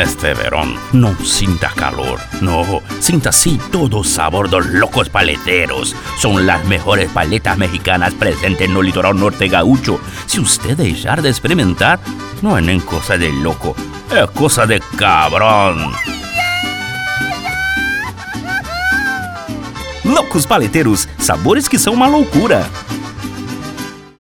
Este verón no sinta calor, no, sinta sí todo el sabor de los locos paleteros. Son las mejores paletas mexicanas presentes en el litoral norte gaúcho. Si usted dejar de experimentar, no es cosa de loco, es cosa de cabrón. Locos Paleteiros, sabores que são uma loucura.